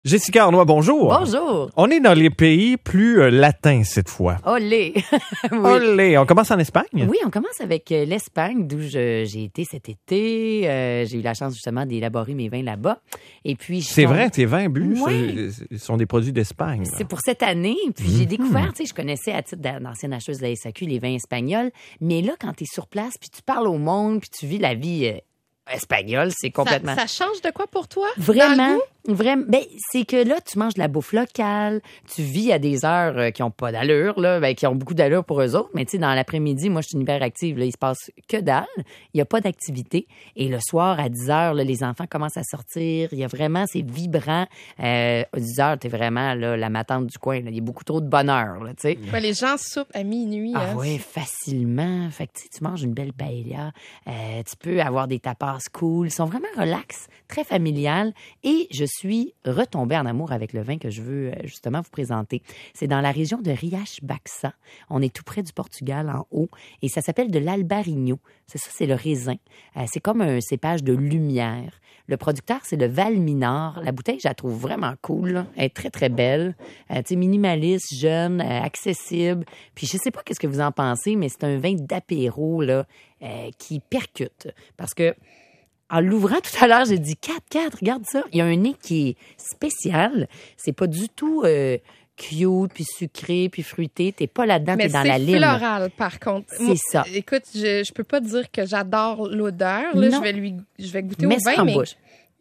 Jessica Arnois, bonjour. Bonjour. On est dans les pays plus latins cette fois. Olé. Oui. Olé. On commence en Espagne? Oui, on commence avec l'Espagne, d'où j'ai été cet été. J'ai eu la chance justement d'élaborer mes vins là-bas. Et puis, C'est vrai, tes vins bu Oui. sont des produits d'Espagne. C'est pour cette année. Puis j'ai découvert, tu sais, je connaissais à titre d'ancienne acheteuse de la SAQ les vins espagnols. Mais là, quand tu es sur place, puis tu parles au monde, puis tu vis la vie espagnole, c'est complètement... Ça change de quoi pour toi? Vraiment, vraiment. Ben, c'est que là, tu manges de la bouffe locale, tu vis à des heures qui ont pas d'allure, là, ben, qui ont beaucoup d'allure pour eux autres. Mais tu sais, dans l'après-midi, moi, je suis une hyperactive. Là, il se passe que dalle. Il y a pas d'activité. Et le soir, à 10 heures, là, les enfants commencent à sortir. Il y a vraiment, c'est vibrant. À 10 heures, t'es vraiment là, la matante du coin. Là. Il y a beaucoup trop de bonheur, là, tu sais. Ouais, les gens soupent à minuit. Ah oui, facilement. Fait que tu manges une belle paella. Tu peux avoir des tapas cool. Ils sont vraiment relax, très familial. Et je suis retombée en amour avec le vin que je veux justement vous présenter. C'est dans la région de Riache-Baxa. On est tout près du Portugal, en haut. Et ça s'appelle de l'Albarino. C'est ça, c'est le raisin. C'est comme un cépage de lumière. Le producteur, c'est le Valminor. La bouteille, je la trouve vraiment cool. Là. Elle est très, très belle. Tu sais, minimaliste, jeune, accessible. Puis je sais pas qu'est-ce que vous en pensez, mais c'est un vin d'apéro là, qui percute. Parce que en l'ouvrant tout à l'heure, j'ai dit 4, regarde ça. Il y a un nez qui est spécial. C'est pas du tout cute, puis sucré, puis fruité. T'es pas là-dedans, t'es dans la lime. Mais c'est floral, par contre. C'est ça. Écoute, je peux pas dire que j'adore l'odeur. Là, je vais goûter au vin, en mais... bouche.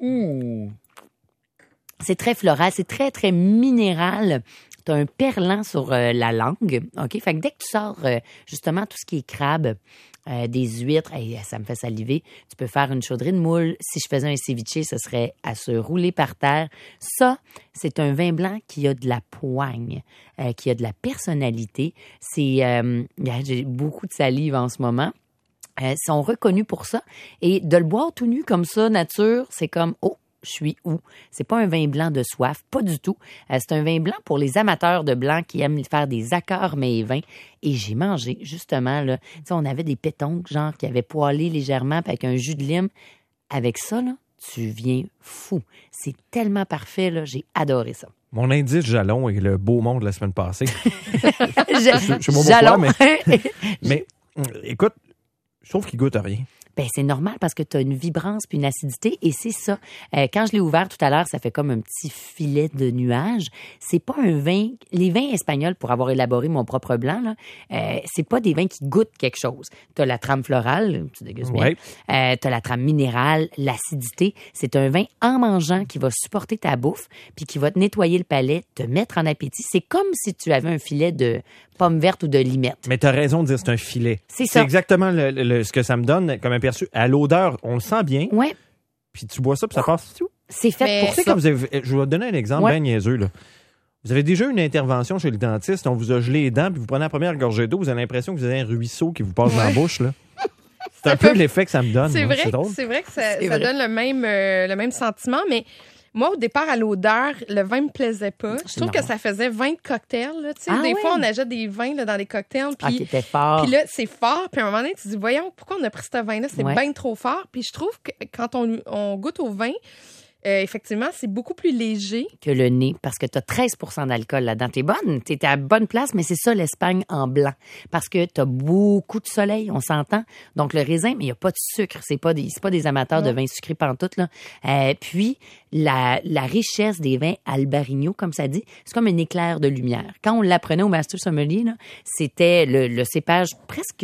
C'est très floral, c'est très, très minéral. T'as un perlant sur la langue. OK? Fait que dès que tu sors, justement, tout ce qui est crabe, des huîtres, ça me fait saliver. Tu peux faire une chaudrée de moule. Si je faisais un ceviche, ce serait à se rouler par terre. Ça, c'est un vin blanc qui a de la poigne, qui a de la personnalité. J'ai beaucoup de salive en ce moment. Sont reconnus pour ça. Et de le boire tout nu comme ça, nature, c'est comme, oh, je suis où? C'est pas un vin blanc de soif, pas du tout. C'est un vin blanc pour les amateurs de blanc qui aiment faire des accords mets et vins. Et j'ai mangé, justement, là, tu sais, on avait des pétoncles, genre, qui avaient poêlé légèrement avec un jus de lime. Avec ça, là, tu viens fou. C'est tellement parfait, là, j'ai adoré ça. Mon indice jalon est le beau monde de la semaine passée. Jalon. Je sais pas pourquoi, mais écoute, je trouve qu'il goûte à rien. Ben, c'est normal parce que tu as une vibrance puis une acidité et c'est ça. Quand je l'ai ouvert tout à l'heure, ça fait comme un petit filet de nuages. C'est pas un vin... Les vins espagnols, pour avoir élaboré mon propre blanc, là, c'est pas des vins qui goûtent quelque chose. Tu as la trame florale, tu dégustes bien. Ouais. Tu as la trame minérale, l'acidité. C'est un vin en mangeant qui va supporter ta bouffe puis qui va te nettoyer le palais, te mettre en appétit. C'est comme si tu avais un filet de pommes vertes ou de limettes. Mais tu as raison de dire que c'est un filet. C'est ça. C'est exactement ce que ça me donne comme aperçu. À l'odeur, on le sent bien. Ouais. Puis tu bois ça, puis ça passe tout. C'est fait pour Tu sais, ça. quand je vais te donner un exemple bien niaiseux. Là. Vous avez déjà eu une intervention chez le dentiste, on vous a gelé les dents, puis vous prenez la première gorgée d'eau, vous avez l'impression que vous avez un ruisseau qui vous passe dans la bouche. Là. C'est un peu l'effet que ça me donne. C'est moi. vrai, C'est drôle. c'est vrai que ça donne le même sentiment, mais moi, au départ, à l'odeur, le vin me plaisait pas. Je trouve que ça faisait vin de cocktail. Là. Tu sais, des fois, on achète des vins là, dans des cocktails. Puis, qui était fort. Puis là, c'est fort. Puis à un moment donné, tu te dis, voyons, pourquoi on a pris ce vin-là? C'est bien trop fort. Puis je trouve que quand on goûte au vin, effectivement, c'est beaucoup plus léger que le nez, parce que tu as 13 % d'alcool là-dedans. T'es bonne, t'es à la bonne place, mais c'est ça l'Espagne en blanc. Parce que tu as beaucoup de soleil, on s'entend. Donc le raisin, mais il n'y a pas de sucre. C'est pas des amateurs de vin sucré pantoute, là. Puis la richesse des vins Albarino, comme ça dit, c'est comme un éclair de lumière. Quand on l'apprenait au Master Sommelier, là, c'était le cépage presque...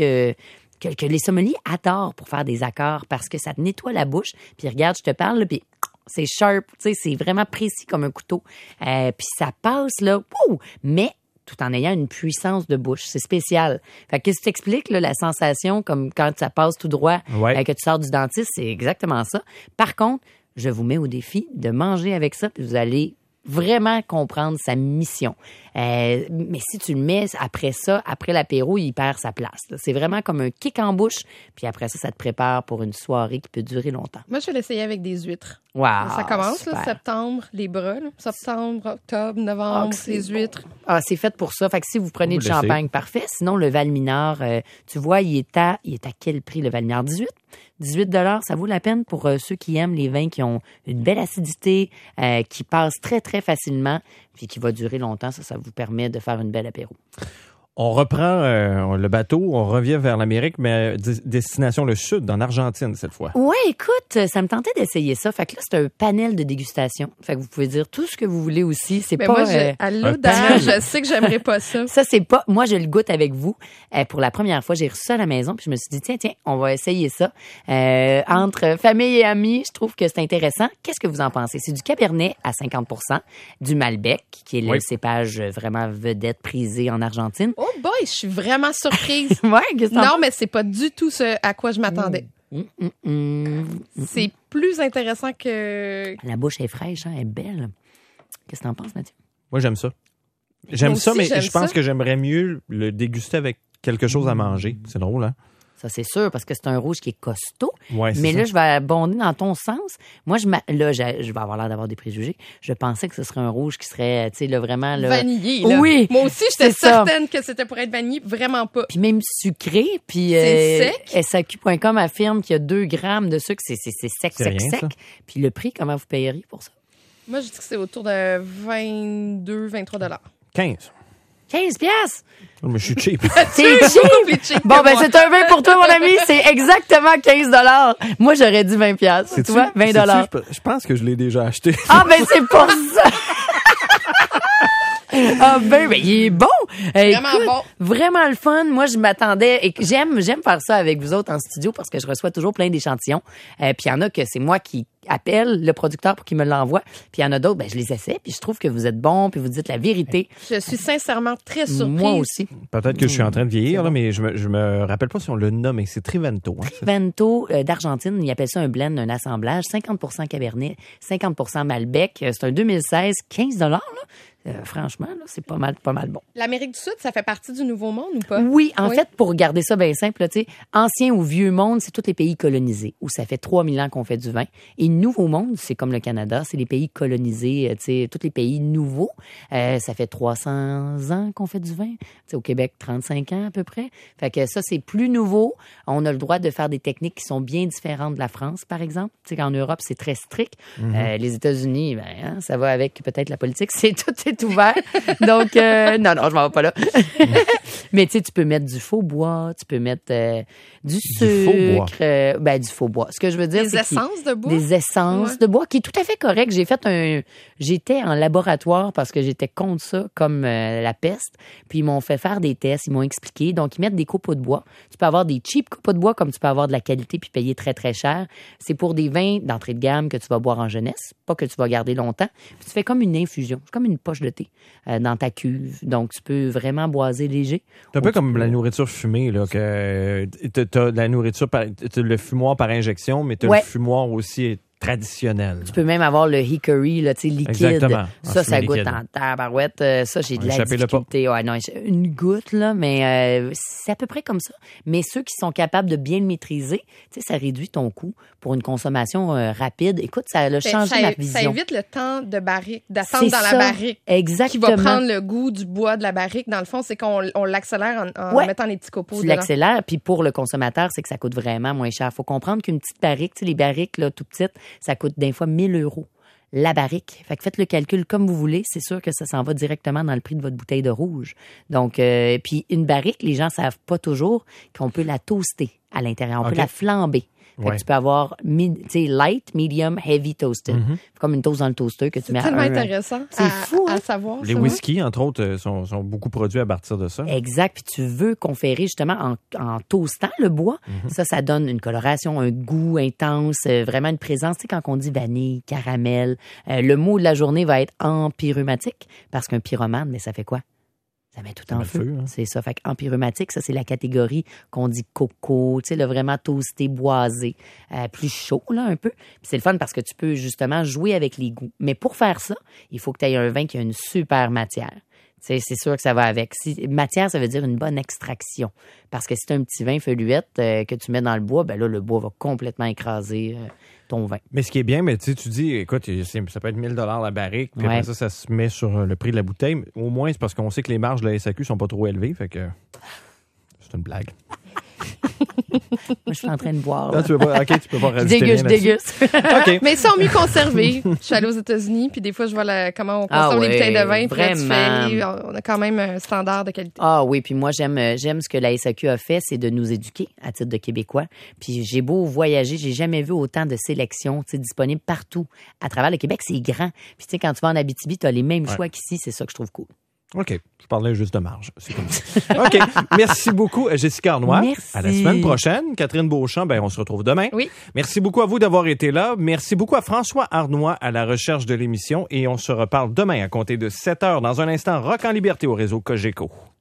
Que les sommeliers adorent pour faire des accords parce que ça te nettoie la bouche. Puis regarde, je te parle, là, puis c'est sharp, tu sais, c'est vraiment précis comme un couteau. Puis ça passe, là, mais tout en ayant une puissance de bouche. C'est spécial. Fait que qu'est-ce que tu expliques, là, la sensation, comme quand ça passe tout droit, que tu sors du dentiste, c'est exactement ça. Par contre, je vous mets au défi de manger avec ça, puis vous allez vraiment comprendre sa mission. Mais si tu le mets après ça, après l'apéro, il perd sa place. Là. C'est vraiment comme un kick en bouche. Puis après ça, ça te prépare pour une soirée qui peut durer longtemps. Moi, je vais l'essayer avec des huîtres. Wow, ça commence, super. là, septembre, les bras. Là. Septembre, octobre, novembre, les huîtres. Ah, c'est fait pour ça. Fait que si vous prenez du champagne, parfait. Sinon, le Valminor, tu vois, il est à quel prix, le Valminor? 18? 18 $, ça vaut la peine pour ceux qui aiment les vins qui ont une belle acidité, qui passent très, très facilement, puis qui va durer longtemps. Ça vous permet de faire une belle apéro. On reprend le bateau, on revient vers l'Amérique, mais destination le sud, en Argentine cette fois. Ouais, écoute, ça me tentait d'essayer ça. Fait que là, c'est un panel de dégustation. Fait que vous pouvez dire tout ce que vous voulez aussi. C'est mais pas. Moi, à l'odeur, je sais que j'aimerais pas ça. Ça, c'est pas. Moi, je le goûte avec vous. Pour la première fois, j'ai reçu ça à la maison, puis je me suis dit, tiens, on va essayer ça. Entre famille et amis, je trouve que c'est intéressant. Qu'est-ce que vous en pensez? C'est du Cabernet à 50%, du Malbec, qui est le cépage vraiment vedette prisé en Argentine. Oh boy, je suis vraiment surprise. Ouais, qu'est-ce que t'en penses? Non, mais c'est pas du tout ce à quoi je m'attendais. C'est plus intéressant que... La bouche est fraîche, hein, elle est belle. Qu'est-ce que t'en penses, Mathieu? Moi, j'aime ça. J'aime ça, mais je pense ça. que j'aimerais mieux le déguster avec quelque chose à manger. C'est drôle, hein? Ça, c'est sûr, parce que c'est un rouge qui est costaud. Ouais, mais ça. là, je vais abonder dans ton sens. Moi, je vais avoir l'air d'avoir des préjugés. Je pensais que ce serait un rouge qui serait, tu sais, là, vraiment... Là... vanillé, là. Oui! Moi aussi, j'étais certaine que c'était pour être vanillé. Vraiment pas. Puis même sucré. Puis c'est sec. SAQ.com affirme qu'il y a 2 grammes de sucre. C'est sec. Ça. Puis le prix, comment vous payeriez pour ça? Moi, je dis que c'est autour de 22, 23 $. 15. 15 piastres. Oh, mais je suis cheap. C'est cheap! Bon, ben, c'est un vin pour toi, mon ami. C'est exactement 15 $. Moi, j'aurais dit 20 piastres. Tu vois, 20 $. Je pense que je l'ai déjà acheté. Ah, ben, c'est pour ça! Ah ben, il est bon. Vraiment Écoute, bon. Vraiment le fun. Moi, je m'attendais et j'aime faire ça avec vous autres en studio parce que je reçois toujours plein d'échantillons. Puis il y en a que c'est moi qui appelle le producteur pour qu'il me l'envoie. Puis il y en a d'autres, ben je les essaie. Puis je trouve que vous êtes bons. Puis vous dites la vérité. Je suis sincèrement très surprise. Moi aussi. Peut-être que je suis en train de vieillir, là, mais je me rappelle pas si on le nomme. C'est Trivento. Hein, Trivento d'Argentine, ils appellent ça un blend, un assemblage. 50% Cabernet, 50% Malbec. C'est un 2016, 15 $, là. Franchement, là, c'est pas mal bon. L'Amérique du Sud, ça fait partie du Nouveau Monde ou pas? Oui, en fait, pour garder ça bien simple, tu sais, ancien ou vieux monde, c'est tous les pays colonisés, où ça fait 3000 ans qu'on fait du vin. Et Nouveau Monde, c'est comme le Canada, c'est les pays colonisés, tu sais, tous les pays nouveaux. Ça fait 300 ans qu'on fait du vin. Tu sais, au Québec, 35 ans à peu près. Fait que ça, c'est plus nouveau. On a le droit de faire des techniques qui sont bien différentes de la France, par exemple. Tu sais, qu'en Europe, c'est très strict. Les États-Unis, ça va avec peut-être la politique, tout est ouvert. Donc, non, je m'en vais pas là. Mais tu sais, tu peux mettre du faux bois, tu peux mettre du sucre. Du faux bois. Ce que je veux dire, c'est essences de bois? Des essences de bois, qui est tout à fait correct. J'étais en laboratoire parce que j'étais contre ça, comme la peste. Puis ils m'ont fait faire des tests, ils m'ont expliqué. Donc, ils mettent des copeaux de bois. Tu peux avoir des cheap copeaux de bois comme tu peux avoir de la qualité puis payer très, très cher. C'est pour des vins d'entrée de gamme que tu vas boire en jeunesse, pas que tu vas garder longtemps. Puis tu fais comme une infusion, c'est comme une poche de thé dans ta cuve. Donc, tu peux vraiment boiser léger. C'est un peu comme la nourriture fumée, là, que t'as de la nourriture, t'as le fumoir par injection, mais t'as le fumoir aussi traditionnel. Tu peux même avoir le hickory, là, tu sais, liquide. Exactement. Ça goûte en tabarouette. Ça, j'ai de la difficulté. Ouais, non, une goutte, là, mais c'est à peu près comme ça. Mais ceux qui sont capables de bien le maîtriser, tu sais, ça réduit ton coût pour une consommation rapide. Écoute, ça a changé ma vision. Ça évite le temps de barrique, d'attendre dans la barrique. Exactement. Qui va prendre le goût du bois de la barrique. Dans le fond, c'est qu'on l'accélère en mettant les petits copeaux. Tu l'accélères, puis pour le consommateur, c'est que ça coûte vraiment moins cher. Faut comprendre qu'une petite barrique, tu sais, les barriques, là, tout petites, ça coûte des fois 1 000 € la barrique. Fait que faites le calcul comme vous voulez. C'est sûr que ça s'en va directement dans le prix de votre bouteille de rouge. Donc, puis une barrique, les gens savent pas toujours qu'on peut la toaster à l'intérieur. On peut la flamber. Fait que tu peux avoir light, medium, heavy toasted. Comme une toast dans le toaster que tu mets à tellement intéressant. C'est fou, à savoir. Les whiskies, entre autres, sont beaucoup produits à partir de ça. Exact. Puis tu veux conférer justement en toastant le bois. Ça donne une coloration, un goût intense, vraiment une présence. Tu sais, quand on dit vanille, caramel, le mot de la journée va être empyrumatique parce qu'un pyromane, mais ça fait quoi? Ça met tout en feu. Hein. C'est ça. Fait qu'empyrumatique, ça, c'est la catégorie qu'on dit coco, tu sais, le vraiment toasté, boisé, plus chaud, là, un peu. Puis c'est le fun parce que tu peux justement jouer avec les goûts. Mais pour faire ça, il faut que tu aies un vin qui a une super matière. C'est sûr que ça va avec. Matière, ça veut dire une bonne extraction. Parce que si tu as un petit vin feuilluette que tu mets dans le bois, ben là, le bois va complètement écraser ton vin. Mais ce qui est bien, mais tu dis, écoute, ça peut être 1 000 $ la barrique, puis après ça se met sur le prix de la bouteille. Au moins, c'est parce qu'on sait que les marges de la SAQ sont pas trop élevées, fait que c'est une blague. Moi, je suis en train de boire. Non, tu peux pas, OK, tu peux pas rajouter Déguste, rien là-dessus. déguste. OK, tu peux pas rajouter rien là-dessus. Déguste. OK. Mais ils sont mieux conservés. Je suis allée aux États-Unis, puis des fois, je vois comment on conserve les bouteilles de vin. Puis là, on a quand même un standard de qualité. Ah oui, puis moi, j'aime ce que la SAQ a fait, c'est de nous éduquer à titre de Québécois. Puis j'ai beau voyager, j'ai jamais vu autant de sélections disponibles partout. À travers le Québec, c'est grand. Puis tu sais, quand tu vas en Abitibi, tu as les mêmes choix qu'ici. C'est ça que je trouve cool. OK. Je parlais juste de marge. C'est comme ça. OK. Merci beaucoup, Jessica Arnois. Merci. À la semaine prochaine. Catherine Beauchamp, on se retrouve demain. Oui. Merci beaucoup à vous d'avoir été là. Merci beaucoup à François Arnois à la recherche de l'émission. Et on se reparle demain à compter de 7 heures. Dans un instant, Rock en liberté au réseau Cogeco.